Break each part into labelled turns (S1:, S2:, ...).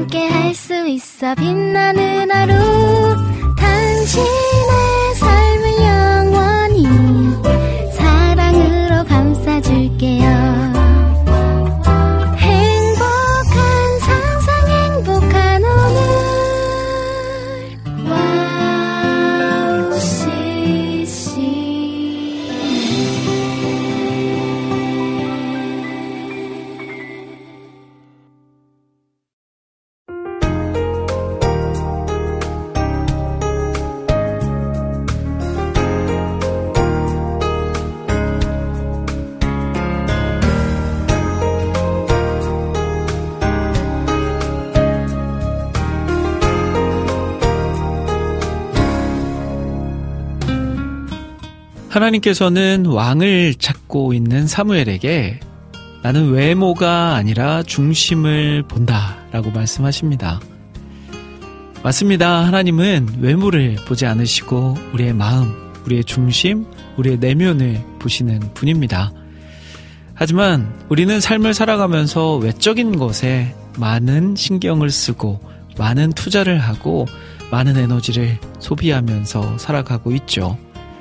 S1: 함께 할 수 있어 빛나는 하루 당신의 삶을 영원히 사랑으로 감싸줄게요.
S2: 하나님께서는 왕을 찾고 있는 사무엘에게 나는 외모가 아니라 중심을 본다 라고 말씀하십니다. 맞습니다. 하나님은 외모를 보지 않으시고 우리의 마음, 우리의 중심, 우리의 내면을 보시는 분입니다. 하지만 우리는 삶을 살아가면서 외적인 것에 많은 신경을 쓰고 많은 투자를 하고 많은 에너지를 소비하면서 살아가고 있죠.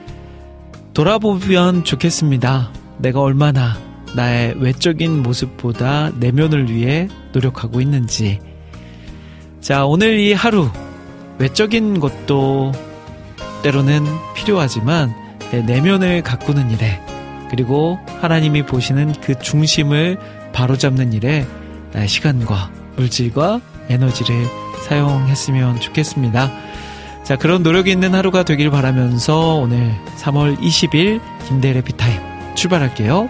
S2: 돌아보면 좋겠습니다. 내가 얼마나 나의 외적인 모습보다 내면을 위해 노력하고 있는지. 자, 오늘 이 하루 외적인 것도 때로는 필요하지만 내 내면을 가꾸는 일에, 그리고 하나님이 보시는 그 중심을 바로잡는 일에 나의 시간과 물질과 에너지를 사용했으면 좋겠습니다. 자, 그런 노력이 있는 하루가 되길 바라면서 오늘 3월 20일 김대일의 비타임 출발할게요.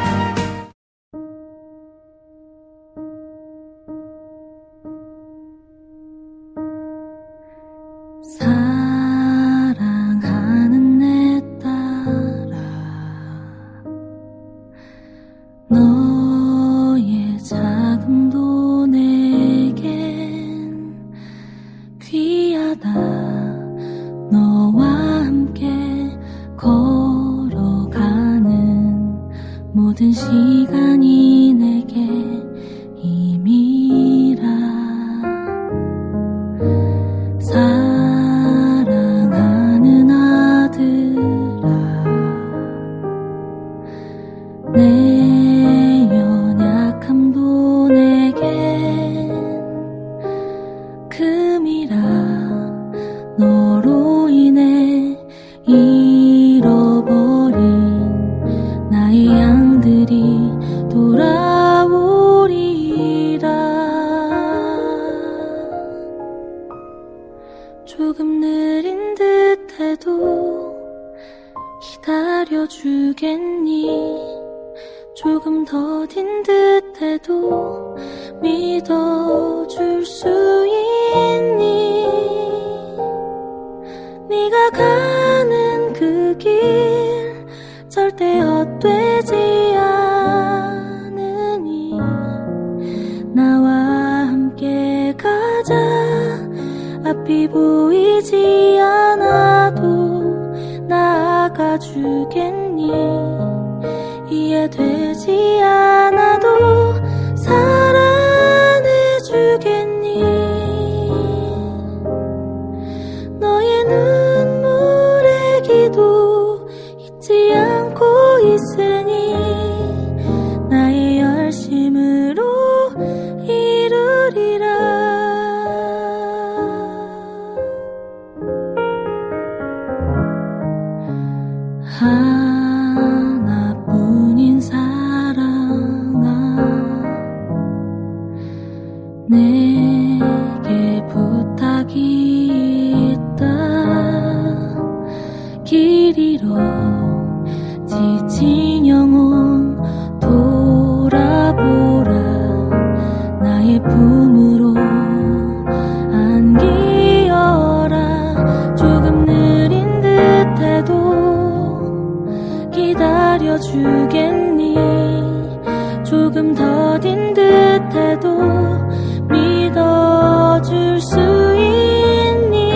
S3: 사랑하는 내 딸아, 너의 자금도 내겐 귀하다. 너와 함께 걸어가는 모든 시간이 내게 힘이라. 사랑하는 아들아, 내 연약함도 내겐 금이라. 너로 인해 잃어버린 나의 양들이 돌아오리라. 조금 느린 듯해도 기다려주겠니? 조금 더딘 듯해도 믿어줄 수 있니? 네가 가는 그 길 절대 헛되지 않으니 나와 함께 가자. 앞이 보이지 않아도 나아가주겠니? 이해되지 않아도 사랑해주겠니? 너의 눈물의 기도 잊지 않고 있으니 나의 열심으로 이루리라. 하나뿐인 사랑아, 내게 부탁이 있다. 길 잃어 지친 영혼 돌아보라. 나의 품으로 안기어라. 조금 느린 듯해도 기다려주겠니? 조금 더딘 듯해도 믿어줄 수 있니?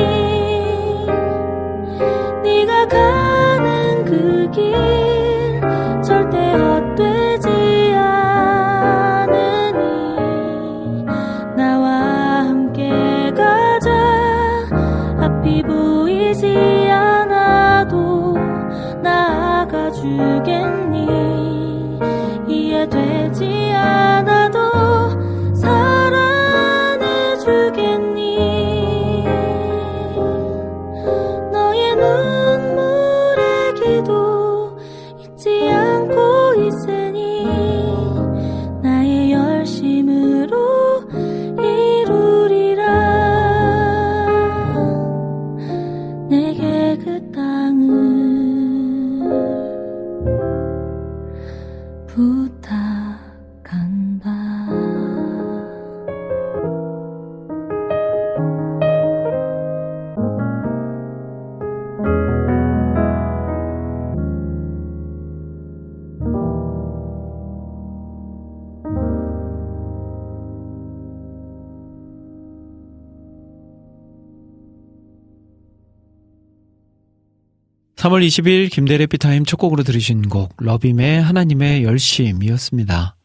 S3: 네가 가는 그 길 절대 헛되지 않으니 나와 보이지 않아도 나아가 주겠니? 이해되지 않아도 사랑해 주겠니? 너의 눈물의 기도 잊지 않고 있으니 나의 열심으로 이루리라. 내게 그 땅을 부탁한다.
S2: (3월 20일) 김대래 피타임 첫 곡으로 들으신 곡 러빔의 하나님의 열심이었습니다.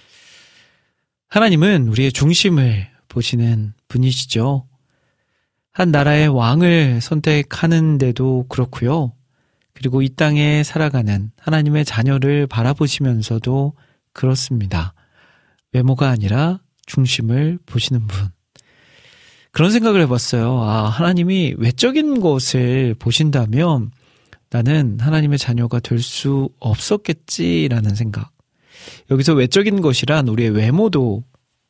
S2: 하나님은 우리의 중심을 보시는 분이시죠. 한 나라의 왕을 선택하는데도 그렇고요. 그리고 이 땅에 살아가는 하나님의 자녀를 바라보시면서도 그렇습니다. 외모가 아니라 중심을 보시는 분. 그런 생각을 해봤어요. 하나님이 외적인 것을 보신다면 나는 하나님의 자녀가 될 수 없었겠지라는 생각. 여기서 외적인 것이란 우리의 외모도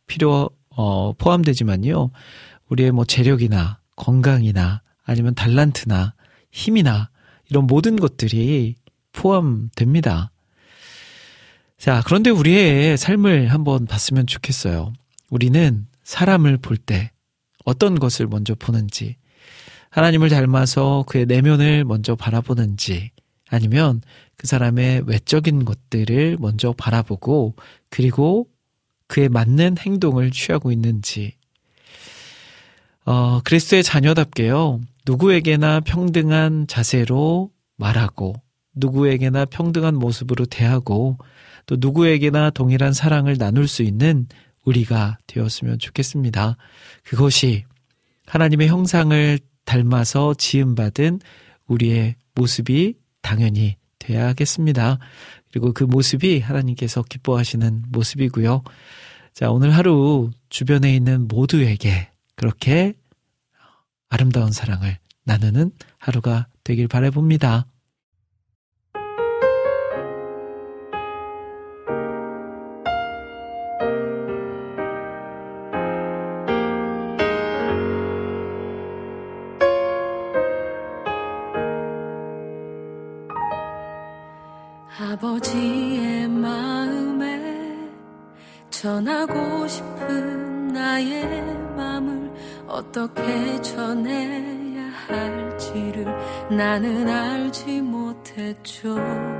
S2: 포함되지만요. 우리의 재력이나 건강이나 아니면 달란트나 힘이나 이런 모든 것들이 포함됩니다. 자, 그런데 우리의 삶을 한번 봤으면 좋겠어요. 우리는 사람을 볼 때 어떤 것을 먼저 보는지, 하나님을 닮아서 그의 내면을 먼저 바라보는지, 아니면 그 사람의 외적인 것들을 먼저 바라보고 그리고 그에 맞는 행동을 취하고 있는지. 그리스도의 자녀답게요. 누구에게나 평등한 자세로 말하고 누구에게나 평등한 모습으로 대하고 또 누구에게나 동일한 사랑을 나눌 수 있는 우리가 되었으면 좋겠습니다. 그것이 하나님의 형상을 닮아서 지음받은 우리의 모습이 당연히 돼야겠습니다. 그리고 그 모습이 하나님께서 기뻐하시는 모습이고요. 자, 오늘 하루 주변에 있는 모두에게 그렇게 아름다운 사랑을 나누는 하루가 되길 바라봅니다.
S3: 아버지의 마음에 전하고 싶은 나의 마음을 어떻게 전해야 할지를 나는 알지 못했죠.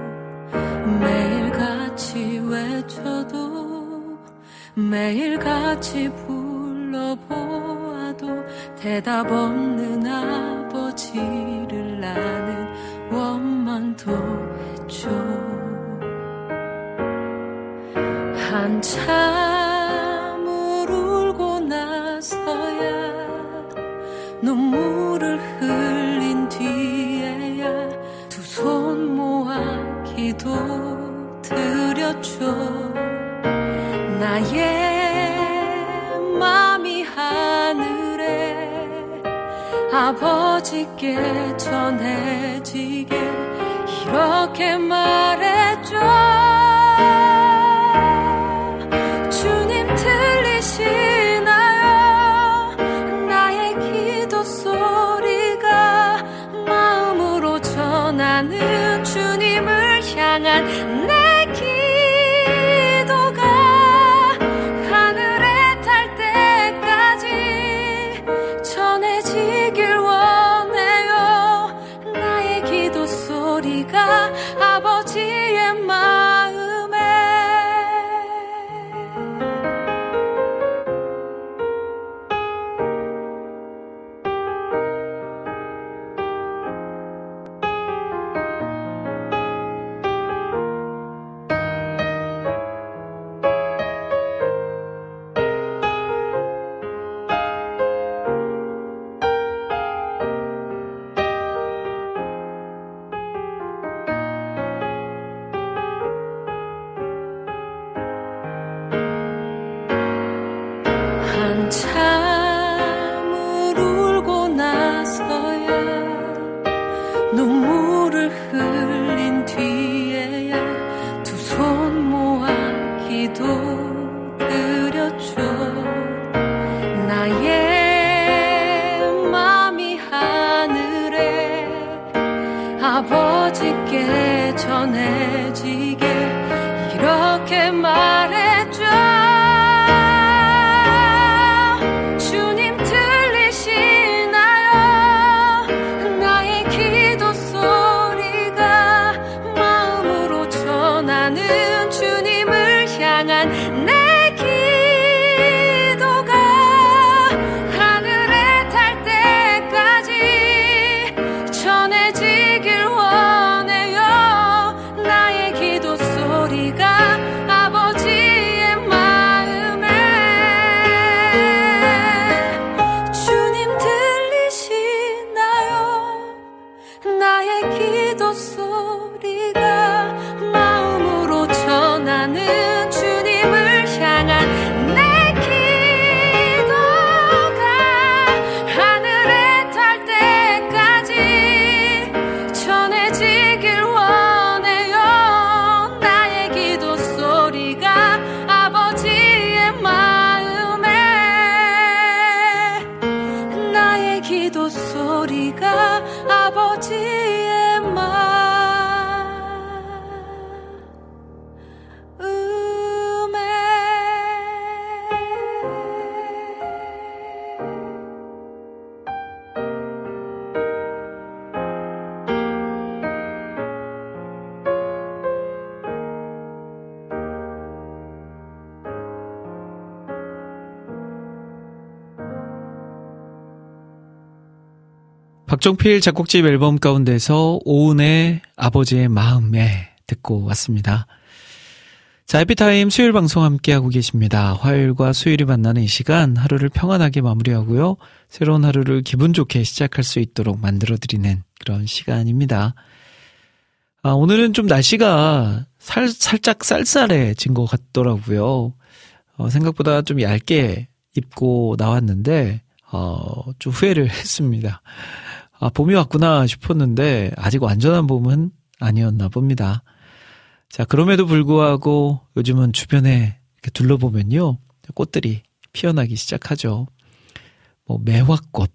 S3: 매일같이 외쳐도 매일같이 불러보아도 대답 없는 아버지를 나는 원망도 했죠. 한참을 울고 나서야 눈물을 흘린 뒤에야 두 손 모아 기도 드렸죠. 나의 맘이 하늘에 아버지께 전해지게 이렇게 말했죠. 주님 들리시나요? 나의 기도 소리가 마음으로 전하는 주님을 향한 내 기도가 하늘에 닿을 때까지 전해지길 원해요. 나의 기도 소리가 아버지의 마음 아버지께 전해지게 이렇게 말했죠. 주님 들리시나요? 나의 기도 소리가 마음으로 전하는 주님을 향한 내 기도가 하늘에 닿을 때까지 전해지길 원해요. 나의 기도 소리가 아버지의 마음에 주님 들리시나요? 나의 기도 소리가 마음으로 전하는 주님을 향한 내 기도가 하늘에 닿을 때까지 전해지길 원해요. 나의 기도 소리가 아버지의 마음에 나의 기도 소리가 아버지의 마음에
S2: 박종필 작곡집 앨범 가운데서 오은의 아버지의 마음에 듣고 왔습니다. 자, 해피타임 수요일 방송 함께하고 계십니다. 화요일과 수요일이 만나는 이 시간 하루를 평안하게 마무리하고요. 새로운 하루를 기분 좋게 시작할 수 있도록 만들어드리는 그런 시간입니다. 오늘은 좀 날씨가 살짝 쌀쌀해진 것 같더라고요. 생각보다 좀 얇게 입고 나왔는데 좀 후회를 했습니다. 봄이 왔구나 싶었는데 아직 완전한 봄은 아니었나 봅니다. 자, 그럼에도 불구하고 요즘은 주변에 이렇게 둘러보면요, 꽃들이 피어나기 시작하죠. 매화꽃,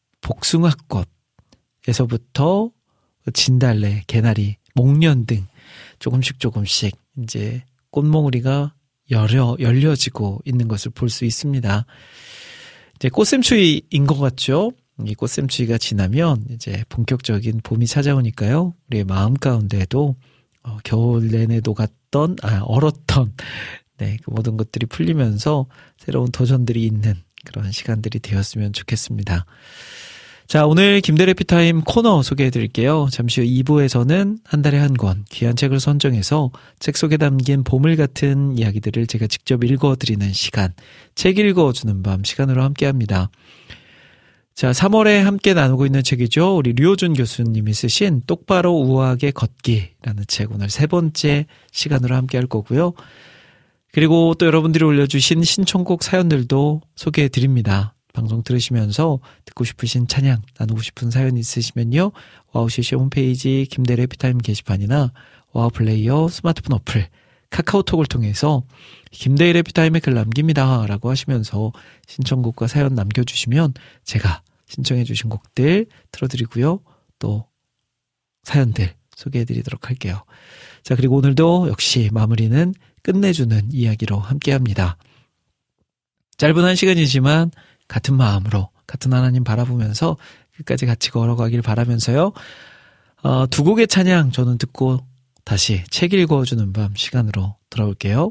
S2: 복숭아꽃에서부터 진달래, 개나리, 목련 등 조금씩 이제 꽃몽우리가 열려지고 있는 것을 볼 수 있습니다. 이제 꽃샘추위인 것 같죠? 이 꽃샘추위가 지나면 이제 본격적인 봄이 찾아오니까요. 우리의 마음 가운데에도 겨울 내내 녹았던, 얼었던, 그 모든 것들이 풀리면서 새로운 도전들이 있는 그런 시간들이 되었으면 좋겠습니다. 자, 오늘 김대래 피타임 코너 소개해 드릴게요. 잠시 후 2부에서는 한 달에 한 권 귀한 책을 선정해서 책 속에 담긴 보물 같은 이야기들을 제가 직접 읽어드리는 시간, 책 읽어주는 밤 시간으로 함께합니다. 자, 3월에 함께 나누고 있는 책이죠. 우리 류호준 교수님이 쓰신 똑바로 우아하게 걷기라는 책, 오늘 세 번째 시간으로 함께할 거고요. 그리고 또 여러분들이 올려주신 신청곡 사연들도 소개해 드립니다. 방송 들으시면서 듣고 싶으신 찬양, 나누고 싶은 사연 있으시면요, 와우CC 홈페이지 김대래 해피타임 게시판이나 와우 플레이어 스마트폰 어플, 카카오톡을 통해서 김대래 해피타임에 글 남깁니다 라고 하시면서 신청곡과 사연 남겨주시면 제가 신청해 주신 곡들 틀어드리고요, 또 사연들 소개해드리도록 할게요. 자, 그리고 오늘도 역시 마무리는 끝내주는 이야기로 함께합니다. 짧은 한 시간이지만 같은 마음으로, 같은 하나님 바라보면서 끝까지 같이 걸어가길 바라면서요. 두 곡의 찬양 저는 듣고 다시 책 읽어주는 밤 시간으로 돌아올게요.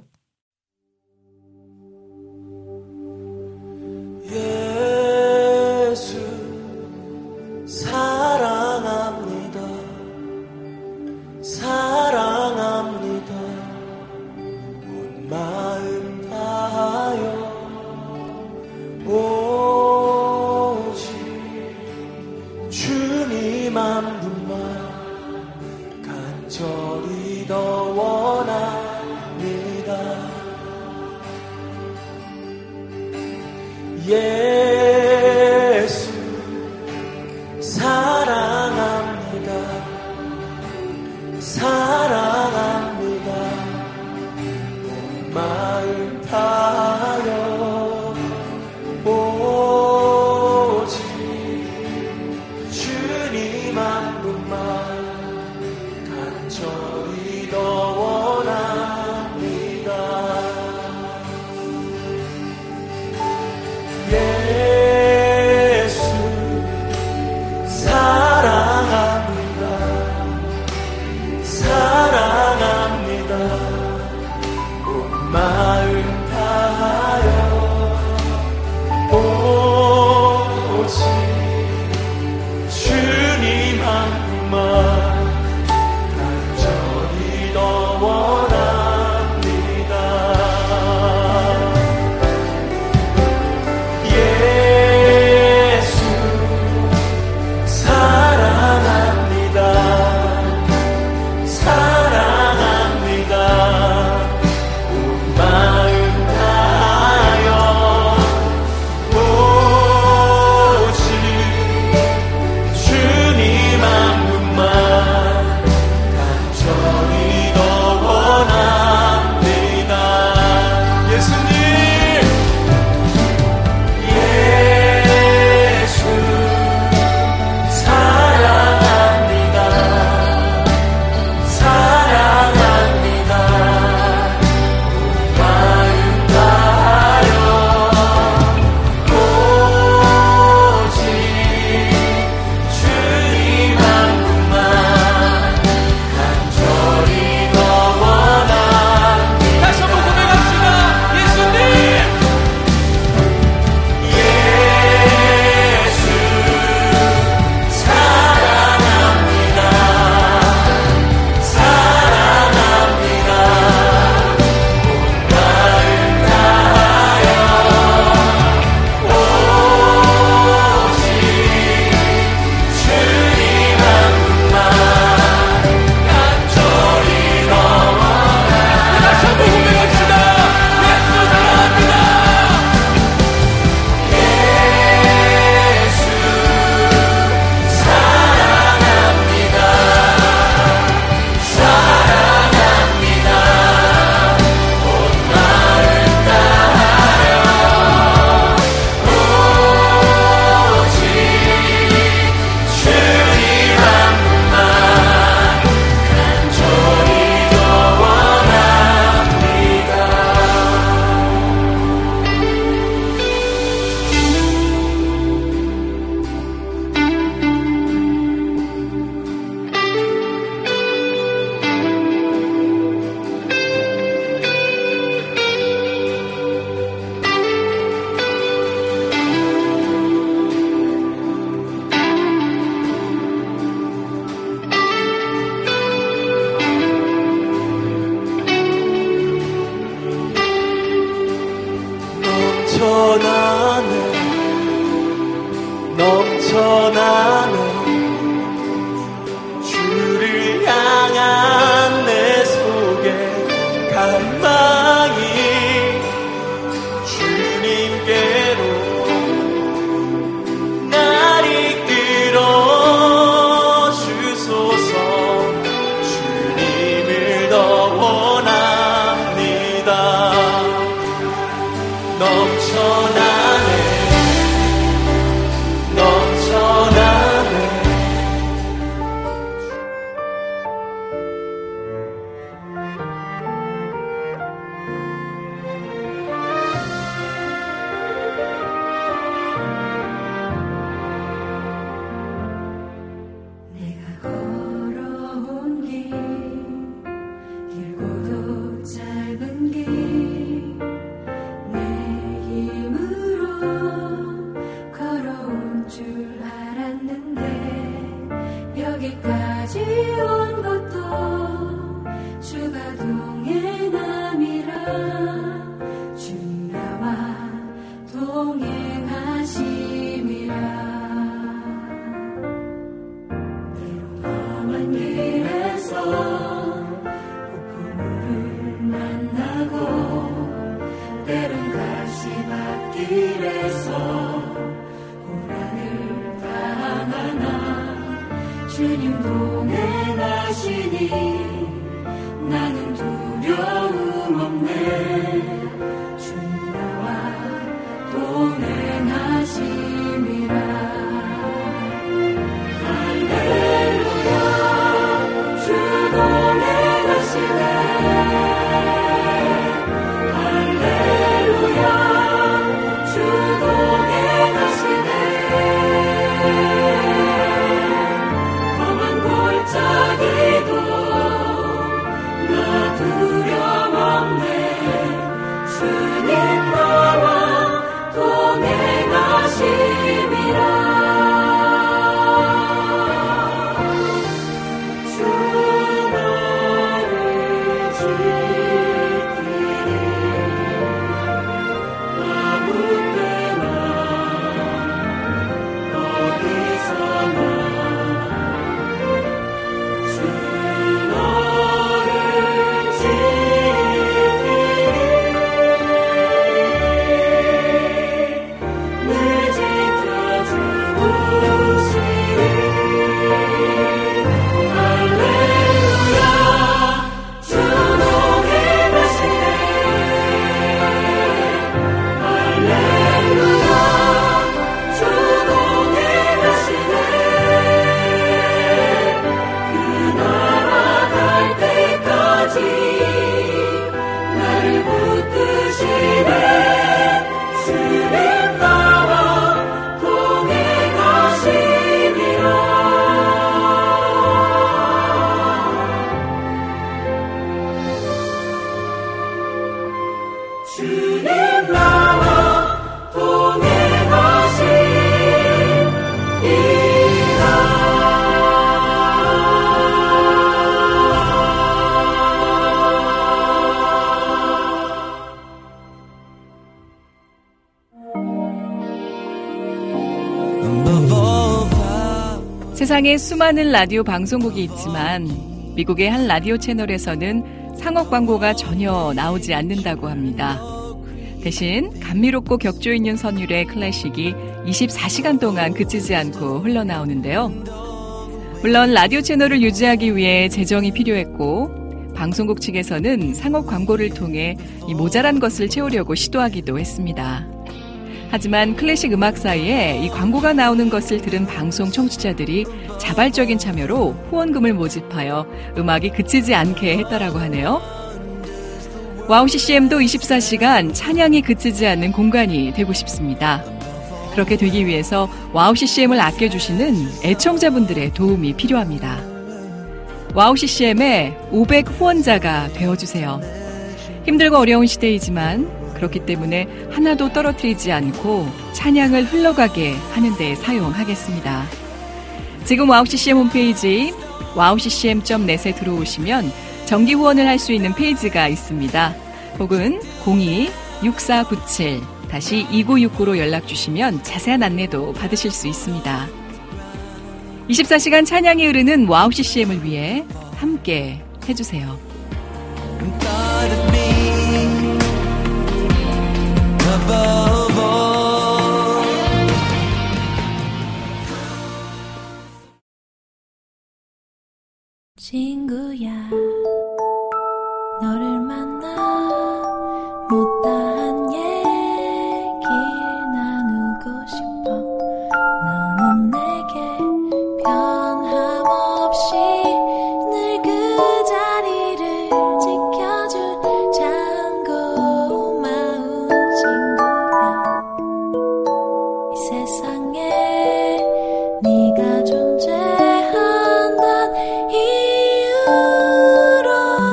S4: 예수 사랑합니다. 사랑합니다. 온 마음 다하여 오직 주님 한 분만 간절히 더 원합니다. 넘쳐나는 주를 향한 내 속에 갈망이 주님께로 날 이끌어 주소서. 주님을 더 원합니다. 넘쳐나네
S3: 여기까지 온 것도 주가 동행함이라. 주님 나와 동행하심이라. 때로 험한 길에서 폭풍우를 만나고 때론 가시밭길에서 고난을 당하나 주님 동행하시니 나는 두려움 없네. 주님 나와 동행하심이라. 할렐루야 주 동행하시네. 할렐루야 주 동행하시네. 자기도 나 두려움 없네. 주님 나와 동행하심이라. 주 나를 지키리. 아무 때나 어디서나
S5: 세상에 수많은 라디오 방송국이 있지만 미국의 한 라디오 채널에서는 상업 광고가 전혀 나오지 않는다고 합니다. 대신 감미롭고 격조 있는 선율의 클래식이 24시간 동안 그치지 않고 흘러나오는데요. 물론 라디오 채널을 유지하기 위해 재정이 필요했고 방송국 측에서는 상업 광고를 통해 이 모자란 것을 채우려고 시도하기도 했습니다. 하지만 클래식 음악사에 이 광고가 나오는 것을 들은 방송 청취자들이 자발적인 참여로 후원금을 모집하여 음악이 그치지 않게 했다라고 하네요. 와우 CCM도 24시간 찬양이 그치지 않는 공간이 되고 싶습니다. 그렇게 되기 위해서 와우 CCM을 아껴주시는 애청자분들의 도움이 필요합니다. 와우 CCM의 500 후원자가 되어주세요. 힘들고 어려운 시대이지만 그렇기 때문에 하나도 떨어뜨리지 않고 찬양을 흘러가게 하는 데 사용하겠습니다. 지금 와우 CCM 홈페이지 wowccm.net에 들어오시면 정기 후원을 할 수 있는 페이지가 있습니다. 혹은 02-6497 다시 2969로 연락 주시면 자세한 안내도 받으실 수 있습니다. 24시간 찬양이 흐르는 와우 CCM을 위해 함께 해주세요.
S1: 친구야, 너를 만나 못다한 얘기 나누고 싶어. 너는 내게 변함없이 늘 그 자리를 지켜준 참 고마운 친구야. 이 세상에 네가 존재한단 이유로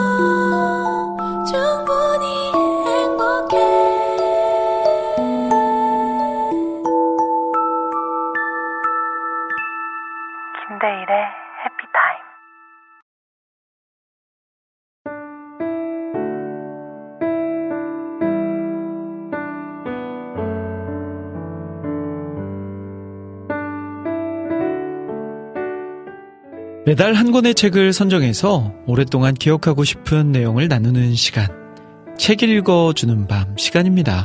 S1: 충분히 행복해. 김대일의 해피타임.
S2: 매달 한 권의 책을 선정해서 오랫동안 기억하고 싶은 내용을 나누는 시간, 책 읽어주는 밤 시간입니다.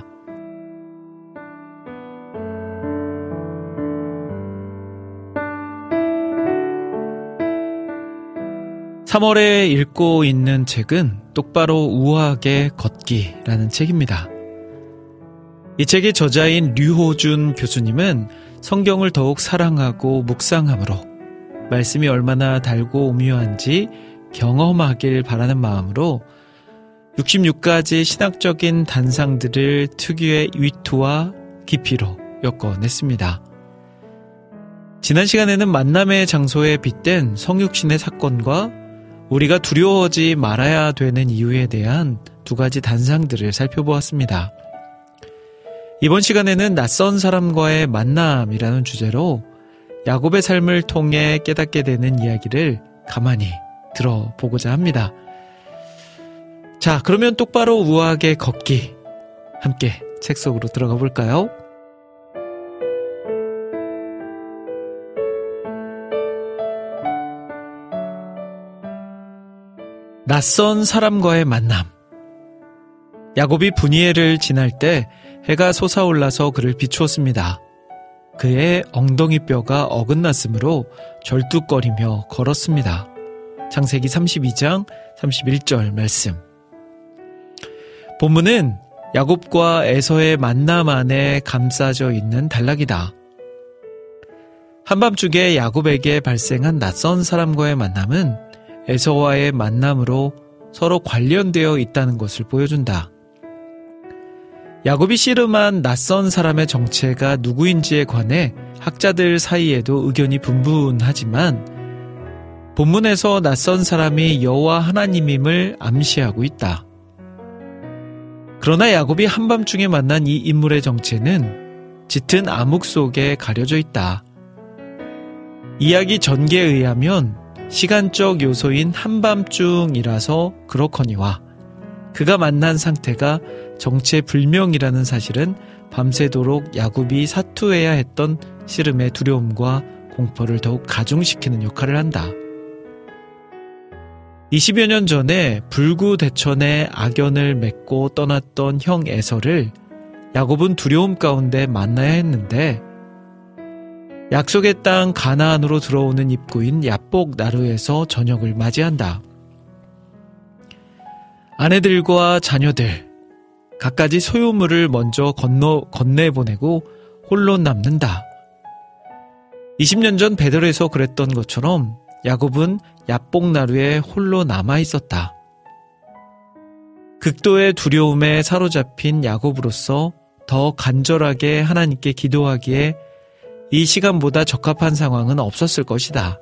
S2: (3월에) 읽고 있는 책은 똑바로 우아하게 걷기라는 책입니다. 이 책의 저자인 류호준 교수님은 성경을 더욱 사랑하고 묵상함으로 말씀이 얼마나 달고 오묘한지 경험하길 바라는 마음으로 66가지 신학적인 단상들을 특유의 위트와 깊이로 엮어냈습니다. 지난 시간에는 만남의 장소에 빗댄 성육신의 사건과 우리가 두려워하지 말아야 되는 이유에 대한 두 가지 단상들을 살펴보았습니다. 이번 시간에는 낯선 사람과의 만남이라는 주제로 야곱의 삶을 통해 깨닫게 되는 이야기를 가만히 들어보고자 합니다. 자, 그러면 똑바로 우아하게 걷기, 함께 책 속으로 들어가 볼까요? 낯선 사람과의 만남. 야곱이 브니엘을 지날 때 해가 솟아올라서 그를 비추었습니다. 그의 엉덩이뼈가 어긋났으므로 절뚝거리며 걸었습니다. 창세기 32장 31절 말씀. 본문은 야곱과 에서의 만남 안에 감싸져 있는 단락이다. 한밤중에 야곱에게 발생한 낯선 사람과의 만남은 에서와의 만남으로 서로 관련되어 있다는 것을 보여준다. 야곱이 씨름한 낯선 사람의 정체가 누구인지에 관해 학자들 사이에도 의견이 분분하지만 본문에서 낯선 사람이 여호와 하나님임을 암시하고 있다. 그러나 야곱이 한밤중에 만난 이 인물의 정체는 짙은 암흑 속에 가려져 있다. 이야기 전개에 의하면 시간적 요소인 한밤중이라서 그렇거니와 그가 만난 상태가 정체불명이라는 사실은 밤새도록 야곱이 사투해야 했던 씨름의 두려움과 공포를 더욱 가중시키는 역할을 한다. 20여 년 전에 불구대천에 악연을 맺고 떠났던 형 에서를 야곱은 두려움 가운데 만나야 했는데 약속의 땅 가나안으로 들어오는 입구인 야복 나루에서 저녁을 맞이한다. 아내들과 자녀들, 갖가지 소유물을 먼저 건네보내고 홀로 남는다. 20년 전 베델에서 그랬던 것처럼 야곱은 야복나루에 홀로 남아있었다. 극도의 두려움에 사로잡힌 야곱으로서 더 간절하게 하나님께 기도하기에 이 시간보다 적합한 상황은 없었을 것이다.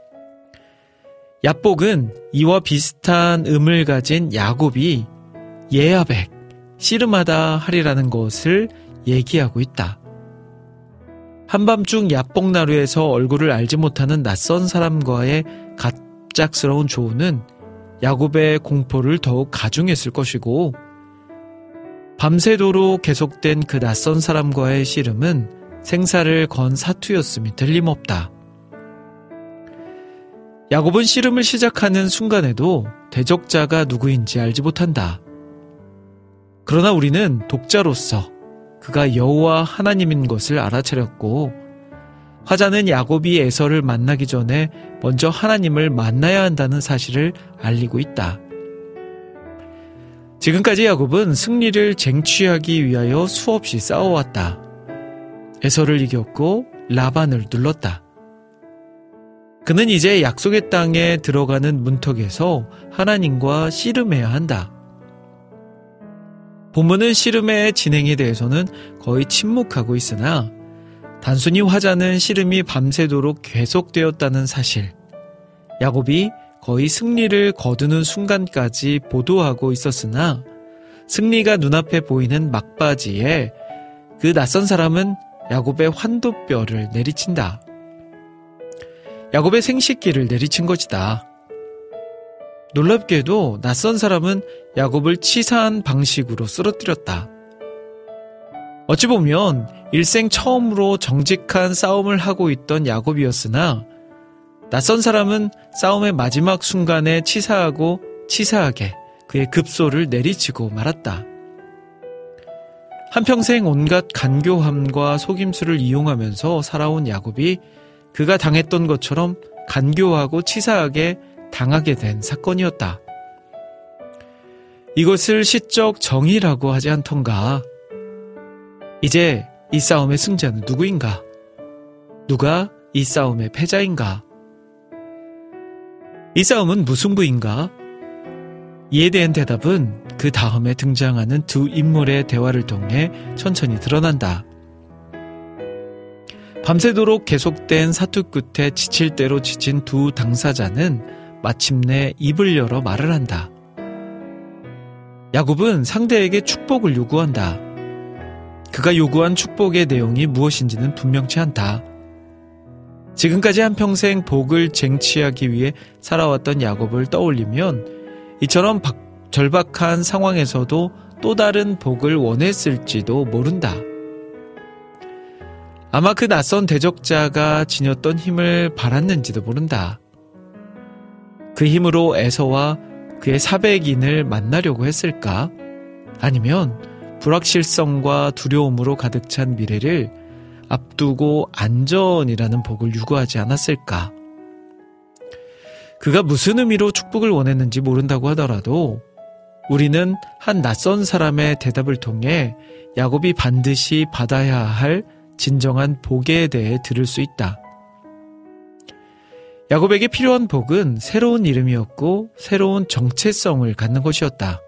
S2: 야복은 이와 비슷한 음을 가진 야곱이 예아벡, 씨름하다 하리라는 것을 얘기하고 있다. 한밤중 야복나루에서 얼굴을 알지 못하는 낯선 사람과의 갑작스러운 조우는 야곱의 공포를 더욱 가중했을 것이고 밤새도록 계속된 그 낯선 사람과의 씨름은 생사를 건 사투였음이 틀림없다. 야곱은 씨름을 시작하는 순간에도 대적자가 누구인지 알지 못한다. 그러나 우리는 독자로서 그가 여호와 하나님인 것을 알아차렸고, 화자는 야곱이 에서를 만나기 전에 먼저 하나님을 만나야 한다는 사실을 알리고 있다. 지금까지 야곱은 승리를 쟁취하기 위하여 수없이 싸워왔다. 에서를 이겼고 라반을 눌렀다. 그는 이제 약속의 땅에 들어가는 문턱에서 하나님과 씨름해야 한다. 본문은 씨름의 진행에 대해서는 거의 침묵하고 있으나 단순히 화자는 씨름이 밤새도록 계속되었다는 사실, 야곱이 거의 승리를 거두는 순간까지 보도하고 있었으나 승리가 눈앞에 보이는 막바지에 그 낯선 사람은 야곱의 환도뼈를 내리친다. 야곱의 생식기를 내리친 것이다. 놀랍게도 낯선 사람은 야곱을 치사한 방식으로 쓰러뜨렸다. 어찌 보면 일생 처음으로 정직한 싸움을 하고 있던 야곱이었으나 낯선 사람은 싸움의 마지막 순간에 치사하고 치사하게 그의 급소를 내리치고 말았다. 한평생 온갖 간교함과 속임수를 이용하면서 살아온 야곱이 그가 당했던 것처럼 간교하고 치사하게 당하게 된 사건이었다. 이것을 시적 정의라고 하지 않던가. 이제 이 싸움의 승자는 누구인가? 누가 이 싸움의 패자인가? 이 싸움은 무승부인가? 이에 대한 대답은 그 다음에 등장하는 두 인물의 대화를 통해 천천히 드러난다. 밤새도록 계속된 사투 끝에 지칠 대로 지친 두 당사자는 마침내 입을 열어 말을 한다. 야곱은 상대에게 축복을 요구한다. 그가 요구한 축복의 내용이 무엇인지는 분명치 않다. 지금까지 한평생 복을 쟁취하기 위해 살아왔던 야곱을 떠올리면 이처럼 절박한 상황에서도 또 다른 복을 원했을지도 모른다. 아마 그 낯선 대적자가 지녔던 힘을 바랐는지도 모른다. 그 힘으로 에서와 그의 사백인을 만나려고 했을까? 아니면 불확실성과 두려움으로 가득 찬 미래를 앞두고 안전이라는 복을 유고하지 않았을까? 그가 무슨 의미로 축복을 원했는지 모른다고 하더라도 우리는 한 낯선 사람의 대답을 통해 야곱이 반드시 받아야 할 진정한 복에 대해 들을 수 있다. 야곱에게 필요한 복은 새로운 이름이었고 새로운 정체성을 갖는 것이었다.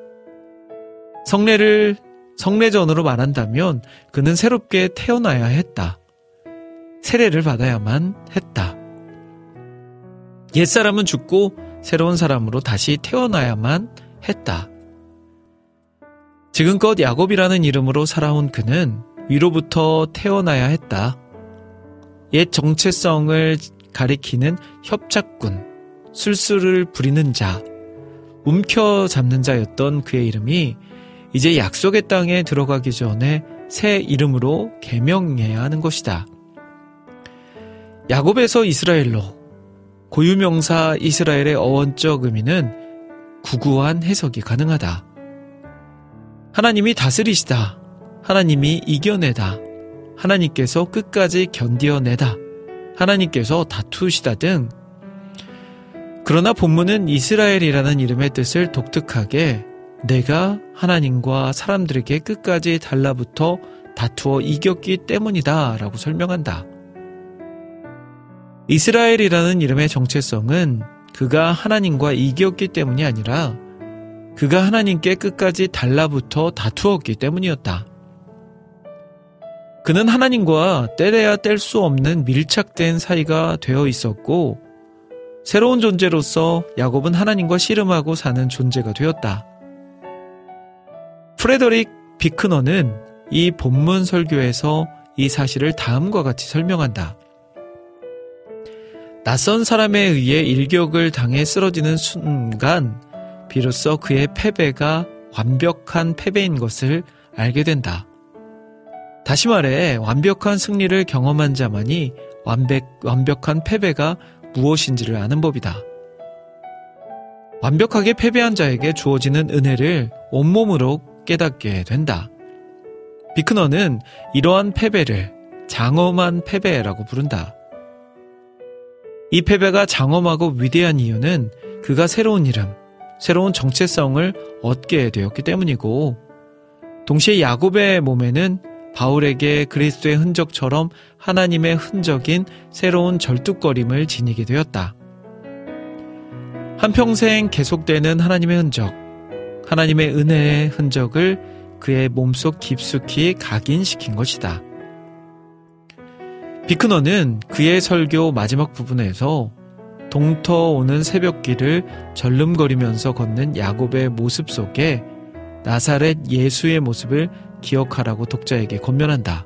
S2: 성례전으로 말한다면 그는 새롭게 태어나야 했다. 세례를 받아야만 했다. 옛사람은 죽고 새로운 사람으로 다시 태어나야만 했다. 지금껏 야곱이라는 이름으로 살아온 그는 위로부터 태어나야 했다. 옛 정체성을 가리키는 협착군, 술수를 부리는 자, 움켜잡는 자였던 그의 이름이 이제 약속의 땅에 들어가기 전에 새 이름으로 개명해야 하는 것이다. 야곱에서 이스라엘로, 고유명사 이스라엘의 어원적 의미는 구구한 해석이 가능하다. 하나님이 다스리시다. 하나님이 이겨내다. 하나님께서 끝까지 견디어내다. 하나님께서 다투시다 등. 그러나 본문은 이스라엘이라는 이름의 뜻을 독특하게 내가 하나님과 사람들에게 끝까지 달라붙어 다투어 이겼기 때문이다 라고 설명한다. 이스라엘이라는 이름의 정체성은 그가 하나님과 이겼기 때문이 아니라 그가 하나님께 끝까지 달라붙어 다투었기 때문이었다. 그는 하나님과 떼려야 뗄 수 없는 밀착된 사이가 되어 있었고 새로운 존재로서 야곱은 하나님과 씨름하고 사는 존재가 되었다. 프레더릭 비크너는 이 본문 설교에서 이 사실을 다음과 같이 설명한다. 낯선 사람에 의해 일격을 당해 쓰러지는 순간 비로소 그의 패배가 완벽한 패배인 것을 알게 된다. 다시 말해 완벽한 승리를 경험한 자만이 완벽한 패배가 무엇인지를 아는 법이다. 완벽하게 패배한 자에게 주어지는 은혜를 온몸으로 깨닫게 된다. 비크너는 이러한 패배를 장엄한 패배라고 부른다. 이 패배가 장엄하고 위대한 이유는 그가 새로운 이름, 새로운 정체성을 얻게 되었기 때문이고, 동시에 야곱의 몸에는 바울에게 그리스도의 흔적처럼 하나님의 흔적인 새로운 절뚝거림을 지니게 되었다. 한평생 계속되는 하나님의 흔적, 하나님의 은혜의 흔적을 그의 몸속 깊숙이 각인시킨 것이다. 비크너는 그의 설교 마지막 부분에서 동터오는 새벽길을 절름거리면서 걷는 야곱의 모습 속에 나사렛 예수의 모습을 기억하라고 독자에게 권면한다.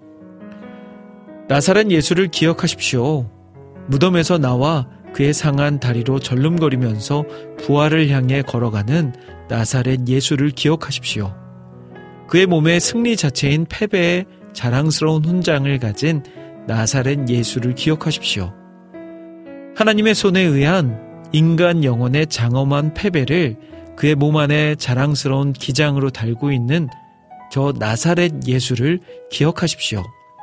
S2: 나사렛 예수를 기억하십시오. 무덤에서 나와 그의 상한 다리로 절름거리면서 부활을 향해 걸어가는 나사렛 예수를 기억하십시오. 그의 몸의 승리 자체인 패배의 자랑스러운 훈장을 가진 나사렛 예수를 기억하십시오. 하나님의 손에 의한 인간 영혼의 장엄한 패배를 그의 몸 안에 자랑스러운 기장으로 달고 있는 저 나사렛 예수를 기억하십시오.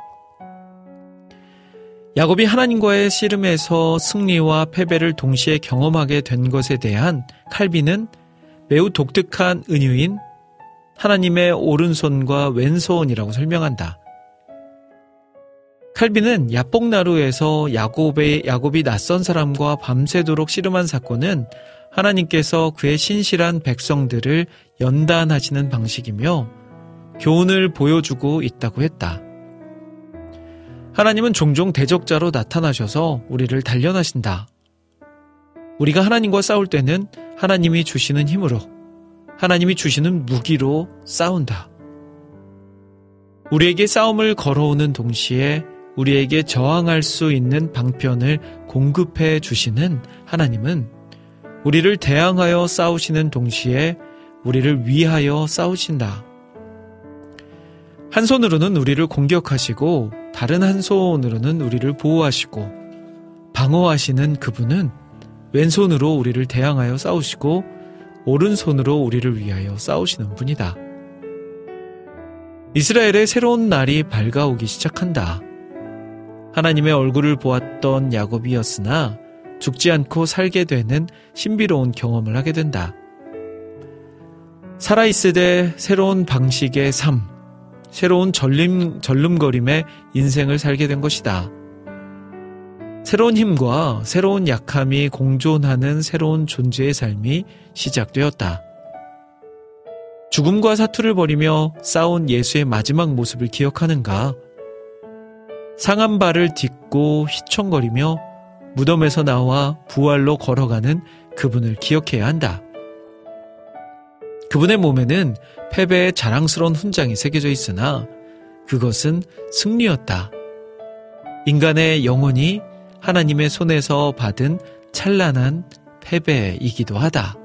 S2: 야곱이 하나님과의 씨름에서 승리와 패배를 동시에 경험하게 된 것에 대한 칼빈은 매우 독특한 은유인 하나님의 오른손과 왼손이라고 설명한다. 칼빈은 야복나루에서 야곱이 낯선 사람과 밤새도록 씨름한 사건은 하나님께서 그의 신실한 백성들을 연단하시는 방식이며 교훈을 보여주고 있다고 했다. 하나님은 종종 대적자로 나타나셔서 우리를 단련하신다. 우리가 하나님과 싸울 때는 하나님이 주시는 힘으로, 하나님이 주시는 무기로 싸운다. 우리에게 싸움을 걸어오는 동시에 우리에게 저항할 수 있는 방편을 공급해 주시는 하나님은 우리를 대항하여 싸우시는 동시에 우리를 위하여 싸우신다. 한 손으로는 우리를 공격하시고 다른 한 손으로는 우리를 보호하시고 방어하시는 그분은 왼손으로 우리를 대항하여 싸우시고 오른손으로 우리를 위하여 싸우시는 분이다. 이스라엘의 새로운 날이 밝아오기 시작한다. 하나님의 얼굴을 보았던 야곱이었으나 죽지 않고 살게 되는 신비로운 경험을 하게 된다. 살아있으되 새로운 방식의 삶, 새로운 절름거림의 인생을 살게 된 것이다. 새로운 힘과 새로운 약함이 공존하는 새로운 존재의 삶이 시작되었다. 죽음과 사투를 벌이며 싸운 예수의 마지막 모습을 기억하는가? 상한 발을 딛고 휘청거리며 무덤에서 나와 부활로 걸어가는 그분을 기억해야 한다. 그분의 몸에는 패배의 자랑스러운 훈장이 새겨져 있으나 그것은 승리였다. 인간의 영혼이 하나님의 손에서 받은 찬란한 패배이기도 하다.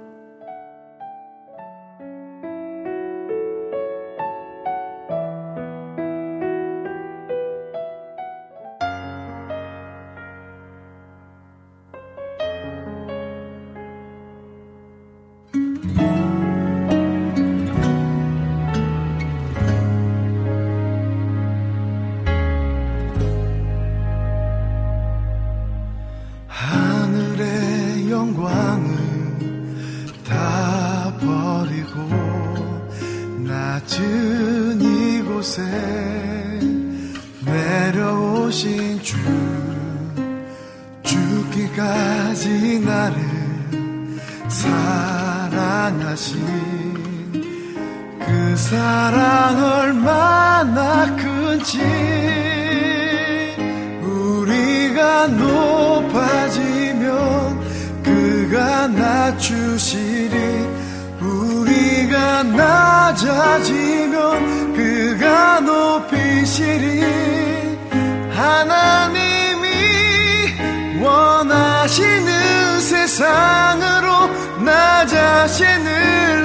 S6: 하나님이 원하시는 세상 세상으로 나 자신을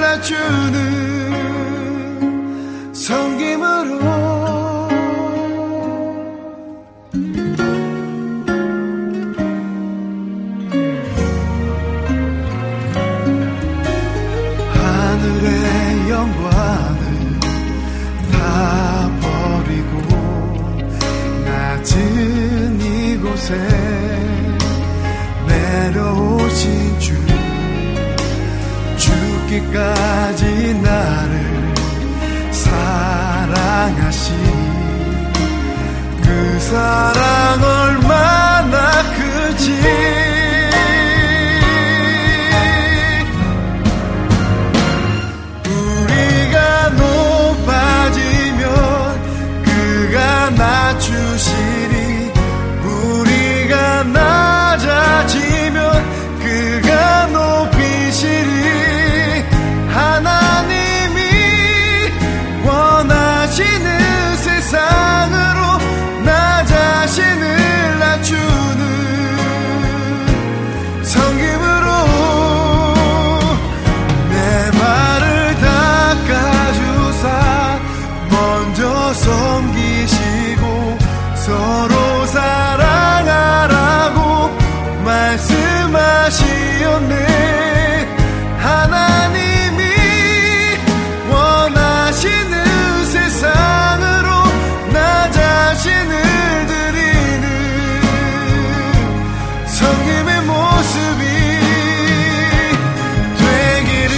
S6: 낮추는 섬김으로 하늘의 영광을 다 버리고 낮은 이곳에 내려오신 주 죽기까지 나를 사랑하신 그 사랑 얼마나 크지 우리가 높아지면 그가 낮추시리 우리가 낮아지면 그가 높이시리 하나님이 원하시는 세상으로 나 자신을 낮추는 섬김으로 내 발을 닦아주사 먼저 섬기시고 서로 사랑하라고 말씀하시었네 하나님이 원하시는 세상으로 나 자신을 드리는 성김의 모습이 되기를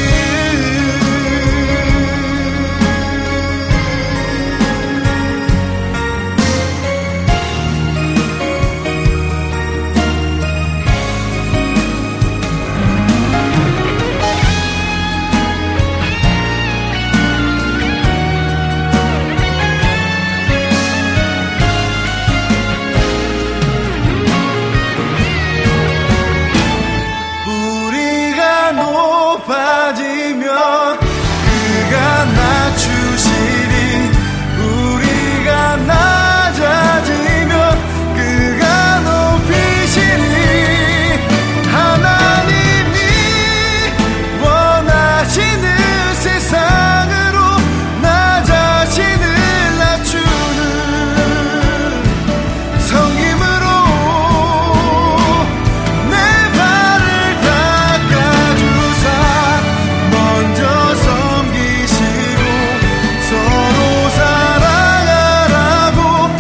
S6: 우리가 높아지면 그가 낮추시리 우리가 낮아지면 그가 높이시리 하나님이 원하시는 세상으로 나 자신을 낮추는 성김으로 내 발을 닦아주사 먼저 섬기시고 서로 사랑하라고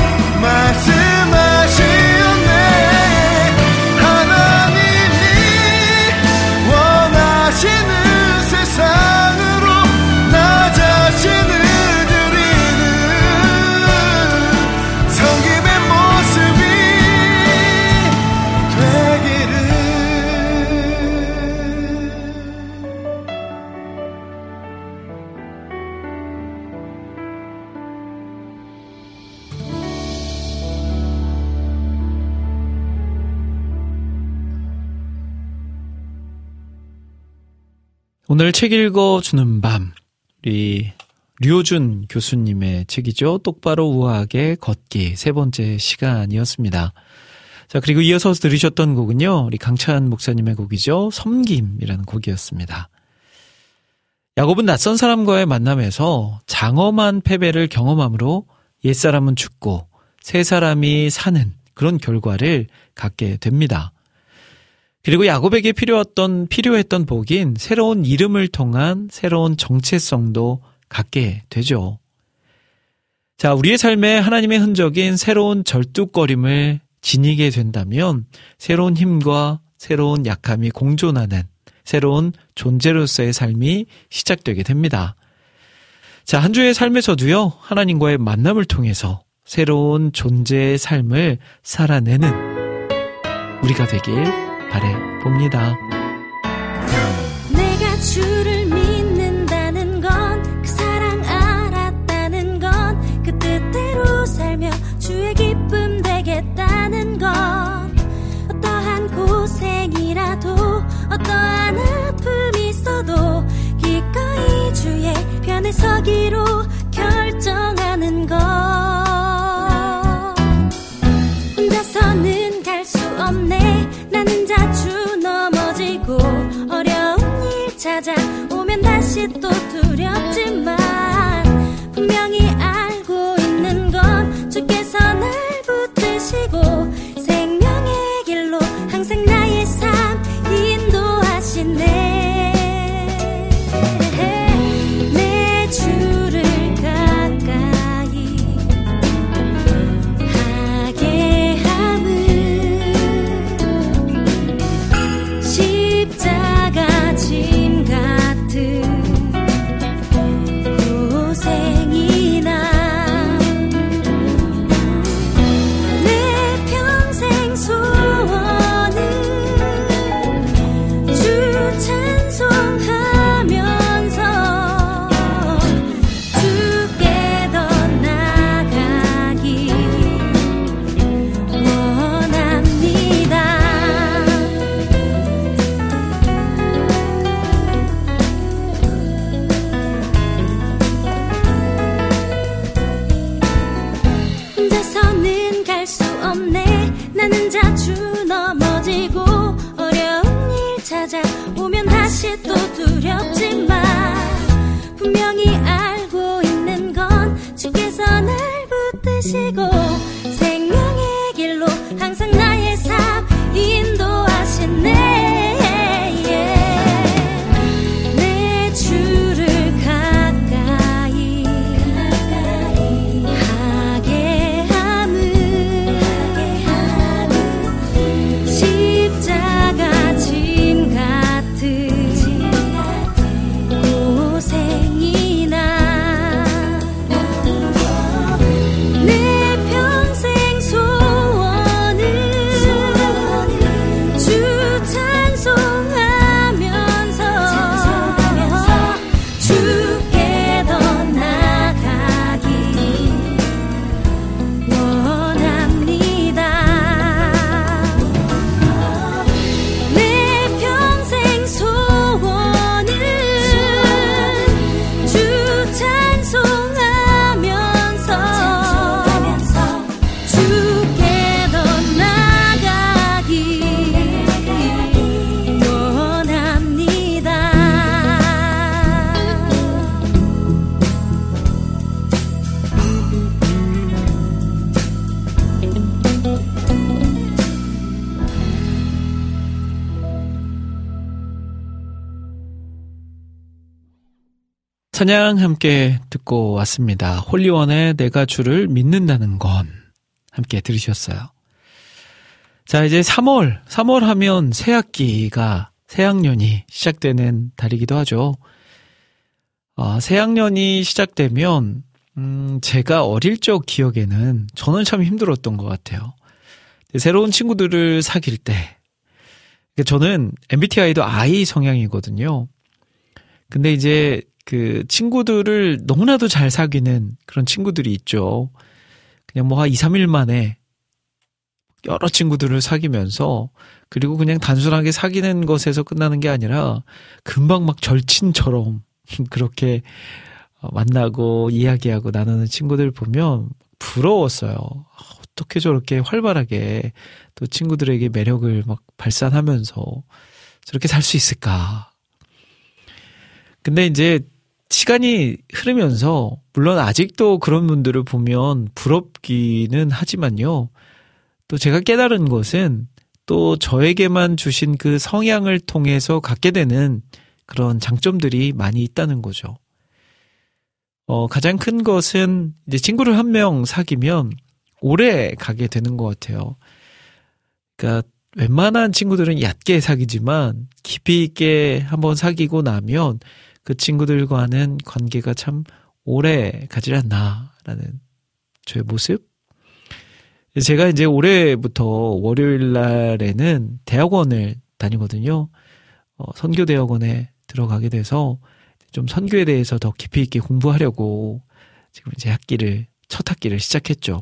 S6: 말씀하시었네 하나님이 원하시는 세상으로 나 자신을 드리는 성김의 모습이 되기를
S2: 오늘 책 읽어주는 밤, 우리 류준 교수님의 책이죠. 똑바로 우아하게 걷기 세 번째 시간이었습니다. 자, 그리고 이어서 들으셨던 곡은요, 우리 강찬 목사님의 곡이죠. 섬김이라는 곡이었습니다. 야곱은 낯선 사람과의 만남에서 장엄한 패배를 경험함으로 옛사람은 죽고 새 사람이 사는 그런 결과를 갖게 됩니다. 그리고 야곱에게 필요했던 복인 새로운 이름을 통한 새로운 정체성도 갖게 되죠. 자, 우리의 삶에 하나님의 흔적인 새로운 절뚝거림을 지니게 된다면 새로운 힘과 새로운 약함이 공존하는 새로운 존재로서의 삶이 시작되게 됩니다. 자, 한 주의 삶에서도요, 하나님과의 만남을 통해서 새로운 존재의 삶을 살아내는 우리가 되길 바라봅니다.
S1: 내가 주를 믿는다는 건 그 사랑 알았다는 건 그 뜻대로 살며 주의 기쁨 되겠다는 건 어떠한 고생이라도 어떠한 아픔이 있어도 기꺼이 주의 편에 서기로 결정하는 것 혼자서는 갈 수 없네 나는 자주 넘어지고 찾아오면 다시 또 두렵지만 분명히 알고 있는 건 주께서 날 붙드시고 생명의 길로 항상 나의 삶 인도하시네. 내 주를 가까이 하게 함은 십자가 짐 같은 고생이나 내 평생 소원은 주 찬송하면서 주께 더 나아가기 원합니다. 혼자서는 갈 수 없네. 나는 자주 넘어지고 어려운 일 찾아오면 다시 또 두렵지만 분명히 알고 있는 건 주께서 날 붙드시고 생명의 길로 항상 나의 삶 인도하시네. 내 주를 가까이 하게 함은 십자가 짐 같은 고생이나 내 평생 소원은 주 찬송하면서 주께 더 나아가기 원합니다. 내 평생 소원은 주 찬송하면서 주께 더 나아가기 원합니다.
S2: 찬양 함께 듣고 왔습니다. 홀리원의 내가 주를 믿는다는 건 함께 들으셨어요. 자, 이제 3월 하면 새학년이 시작되는 달이기도 하죠. 새학년이 시작되면 제가 어릴 적 기억에는 저는 참 힘들었던 것 같아요. 새로운 친구들을 사귈 때 저는 MBTI도 I 성향이거든요. 근데 이제 그 친구들을 너무나도 잘 사귀는 그런 친구들이 있죠. 그냥 뭐 한 2, 3일 만에 여러 친구들을 사귀면서 그리고 그냥 단순하게 사귀는 것에서 끝나는 게 아니라 금방 막 절친처럼 그렇게 만나고 이야기하고 나누는 친구들 보면 부러웠어요. 어떻게 저렇게 활발하게 또 친구들에게 매력을 막 발산하면서 저렇게 살 수 있을까. 근데 이제 시간이 흐르면서 물론 아직도 그런 분들을 보면 부럽기는 하지만요. 또 제가 깨달은 것은 또 저에게만 주신 그 성향을 통해서 갖게 되는 그런 장점들이 많이 있다는 거죠. 가장 큰 것은 이제 친구를 한 명 사귀면 오래 가게 되는 것 같아요. 그러니까 웬만한 친구들은 얕게 사귀지만 깊이 있게 한번 사귀고 나면 그 친구들과는 관계가 참 오래 가지 않나라는 저의 모습. 제가 이제 올해부터 월요일 날에는 대학원을 다니거든요. 선교대학원에 들어가게 돼서 좀 선교에 대해서 더 깊이 있게 공부하려고 지금 이제 첫 학기를 시작했죠.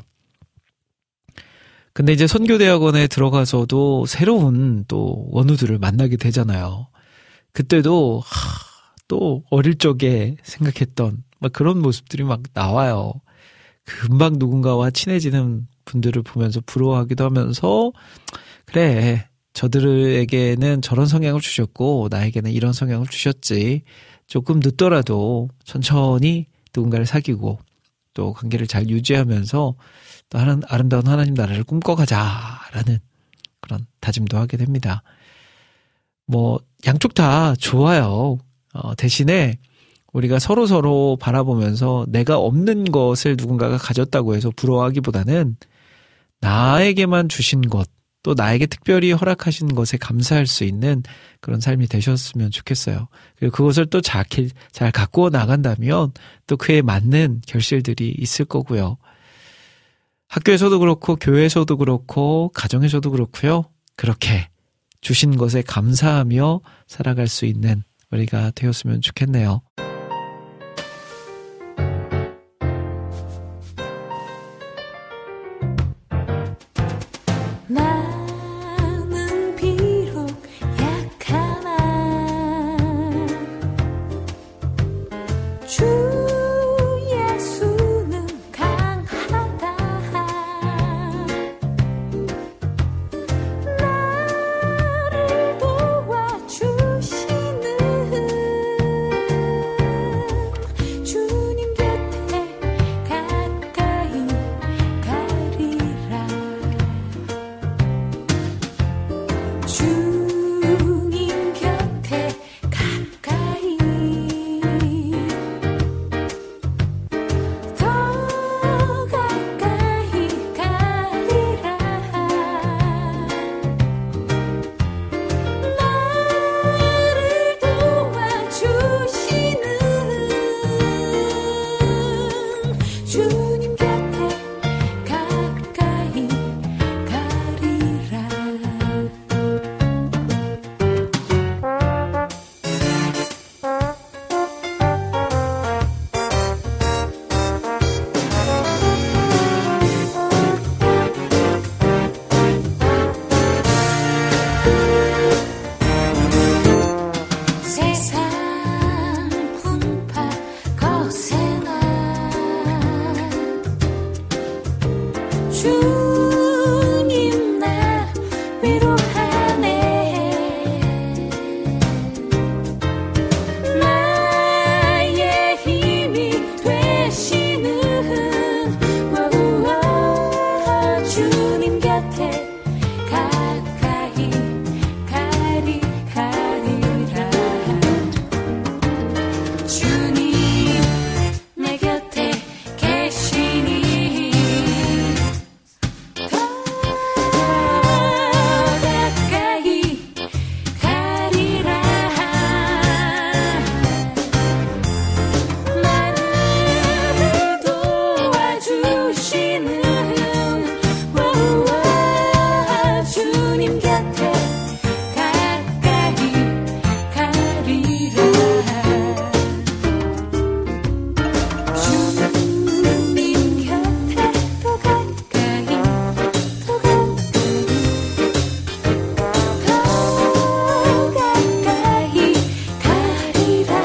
S2: 근데 이제 선교대학원에 들어가서도 새로운 또 원우들을 만나게 되잖아요. 그때도 또 어릴 적에 생각했던 막 그런 모습들이 막 나와요. 금방 누군가와 친해지는 분들을 보면서 부러워하기도 하면서 그래 저들에게는 저런 성향을 주셨고 나에게는 이런 성향을 주셨지. 조금 늦더라도 천천히 누군가를 사귀고 또 관계를 잘 유지하면서 또 아름다운 하나님 나라를 꿈꿔가자라는 그런 다짐도 하게 됩니다. 뭐 양쪽 다 좋아요. 대신에 우리가 서로 바라보면서 내가 없는 것을 누군가가 가졌다고 해서 부러워하기보다는 나에게만 주신 것, 또 나에게 특별히 허락하신 것에 감사할 수 있는 그런 삶이 되셨으면 좋겠어요. 그리고 그것을 또 잘 갖고 나간다면 또 그에 맞는 결실들이 있을 거고요. 학교에서도 그렇고 교회에서도 그렇고 가정에서도 그렇고요. 그렇게 주신 것에 감사하며 살아갈 수 있는 우리가 되었으면 좋겠네요.
S1: 나는 비록 약하나 주 예수는 강하다. 나를 도와주시는 주님 곁에 가까이 가리라. 주님 곁에 가까이 더 가까이 가리라. 나를 도와주시는 주님 곁에 가까이 가리라. 세상 풍파 거세나 주님 나 위로하네. 나의 힘이 되시는 주님 곁에 가까이 가리라. 주님 내 곁에 계시니 더 가까이 가리라. 나를 도와주시는 주님 곁에 가까이 가리라. 주님 곁에 더 가까이 더 가까이 가리라.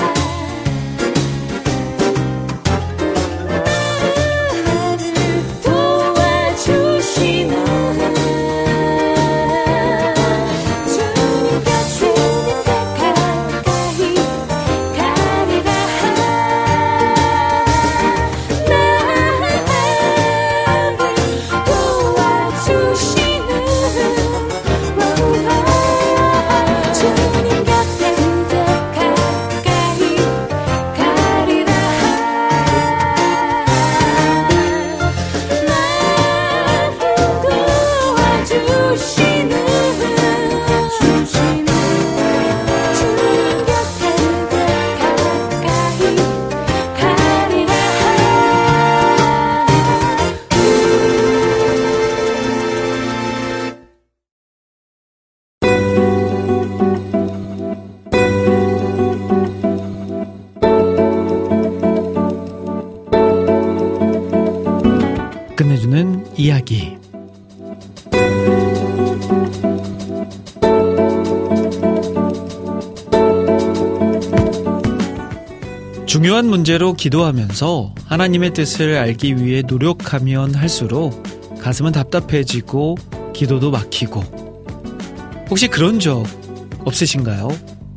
S1: 나를 도와주시는 주님 곁에 가까이 가리라. 나를 도와주시는 주님 곁에 가까이 가리라. 도와주시는 주님 곁에 가까이 가리라.
S2: 끝내주는 이야기. 중요한 문제로 기도하면서 하나님의 뜻을 알기 위해 노력하면 할수록 가슴은 답답해지고 기도도 막히고 혹시 그런 적 없으신가요?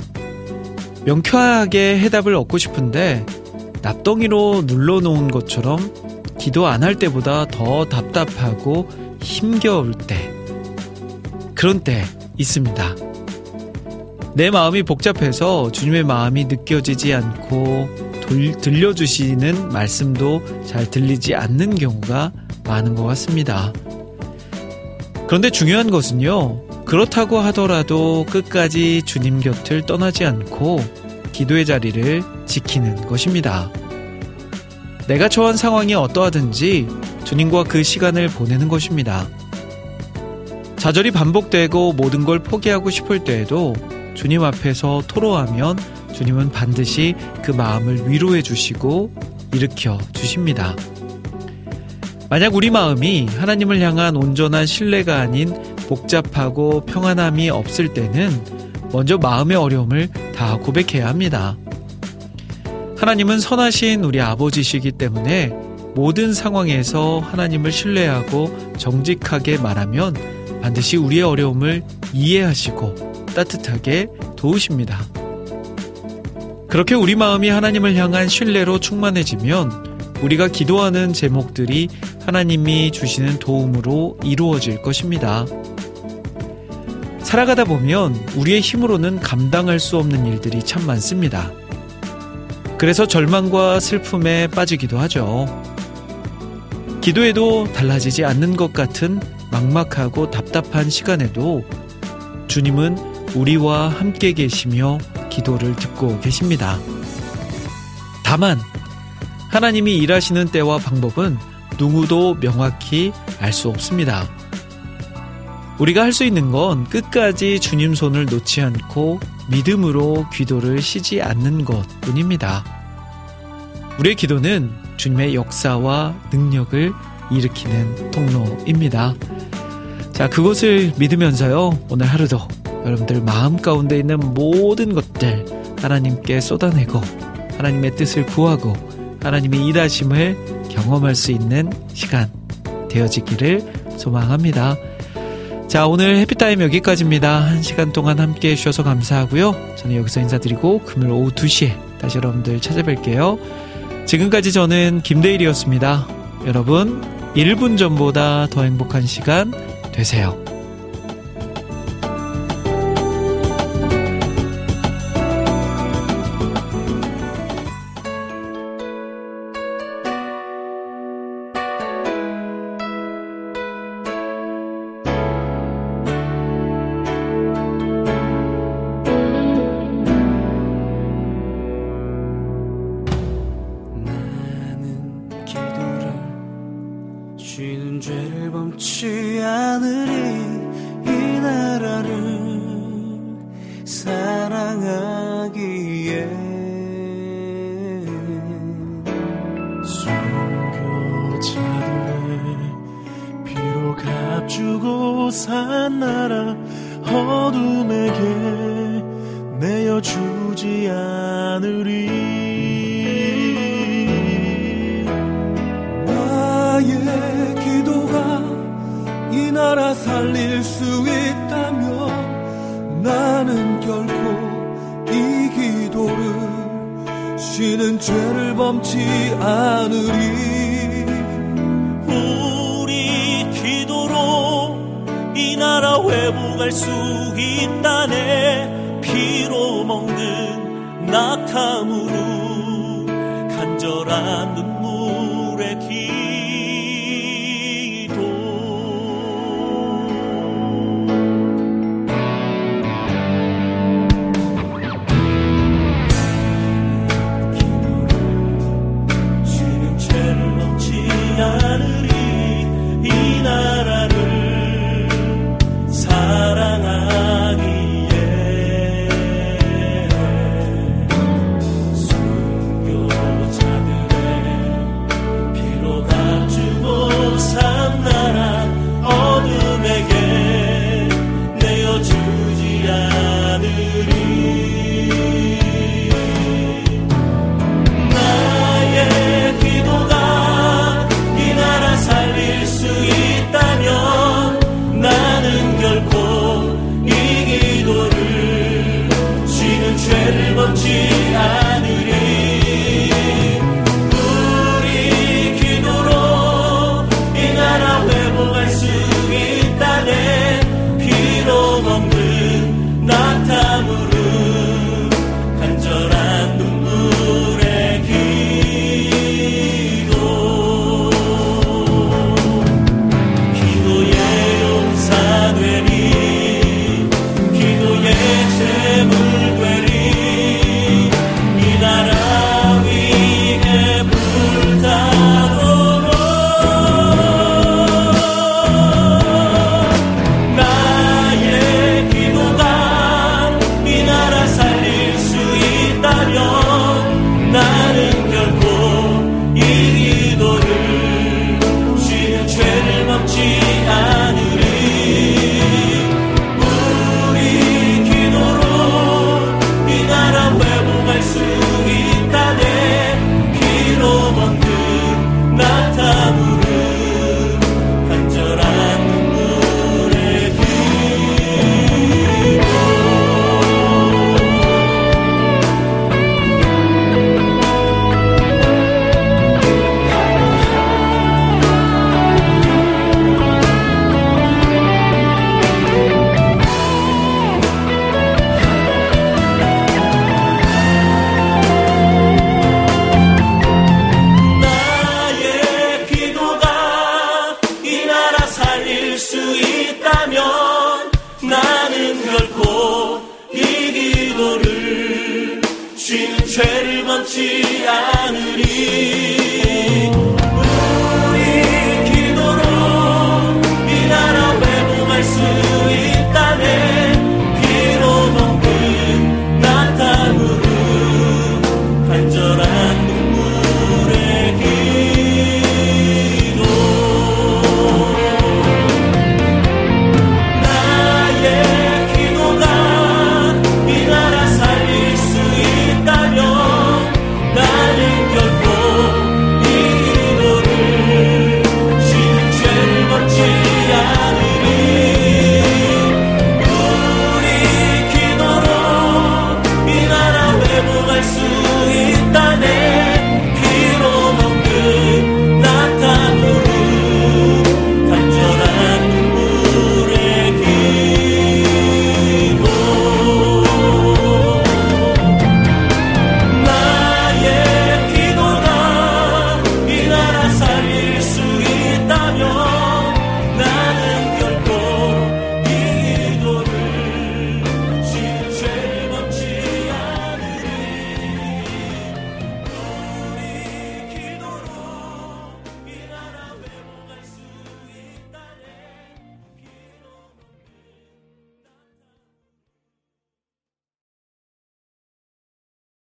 S2: 명쾌하게 해답을 얻고 싶은데 납덩이로 눌러놓은 것처럼 기도 안 할 때보다 더 답답하고 힘겨울 때, 그런 때 있습니다. 내 마음이 복잡해서 주님의 마음이 느껴지지 않고 들려주시는 말씀도 잘 들리지 않는 경우가 많은 것 같습니다. 그런데 중요한 것은요, 그렇다고 하더라도 끝까지 주님 곁을 떠나지 않고 기도의 자리를 지키는 것입니다. 내가 처한 상황이 어떠하든지 주님과 그 시간을 보내는 것입니다. 좌절이 반복되고 모든 걸 포기하고 싶을 때에도 주님 앞에서 토로하면 주님은 반드시 그 마음을 위로해 주시고 일으켜 주십니다. 만약 우리 마음이 하나님을 향한 온전한 신뢰가 아닌 복잡하고 평안함이 없을 때는 먼저 마음의 어려움을 다 고백해야 합니다. 하나님은 선하신 우리 아버지시기 때문에 모든 상황에서 하나님을 신뢰하고 정직하게 말하면 반드시 우리의 어려움을 이해하시고 따뜻하게 도우십니다. 그렇게 우리 마음이 하나님을 향한 신뢰로 충만해지면 우리가 기도하는 제목들이 하나님이 주시는 도움으로 이루어질 것입니다. 살아가다 보면 우리의 힘으로는 감당할 수 없는 일들이 참 많습니다. 그래서 절망과 슬픔에 빠지기도 하죠. 기도해도 달라지지 않는 것 같은 막막하고 답답한 시간에도 주님은 우리와 함께 계시며 기도를 듣고 계십니다. 다만 하나님이 일하시는 때와 방법은 누구도 명확히 알 수 없습니다. 우리가 할 수 있는 건 끝까지 주님 손을 놓지 않고 믿음으로 기도를 쉬지 않는 것뿐입니다. 우리의 기도는 주님의 역사와 능력을 일으키는 통로입니다. 자, 그것을 믿으면서요, 오늘 하루도 여러분들 마음 가운데 있는 모든 것들 하나님께 쏟아내고 하나님의 뜻을 구하고 하나님의 일하심을 경험할 수 있는 시간 되어지기를 소망합니다. 자, 오늘 해피타임 여기까지입니다. 1시간 동안 함께 해주셔서 감사하고요. 저는 여기서 인사드리고 금요일 오후 2시에 다시 여러분들 찾아뵐게요. 지금까지 저는 김대일이었습니다. 여러분 1분 전보다 더 행복한 시간 되세요.
S4: 쉬는 죄를 범치 않으리 이 나라를 사랑하기에 순교자들의 피로 값주고 산 나라 어둠에게 내어주지 않으리
S6: 나의 기도가 이 나라 살릴 수 있다면 나는 결코 이 기도를 쉬는 죄를 범치 않으리
S4: 우리 기도로 이 나라 회복할 수 있다네 피로 먹는 낙탐으로 간절한 눈물의 기도 쉬는 죄를 넘지 않으리 이 나라를 사랑하기에 순교자들의 피로 나는 결코 이 기도를 쉬는 죄를 범치 않아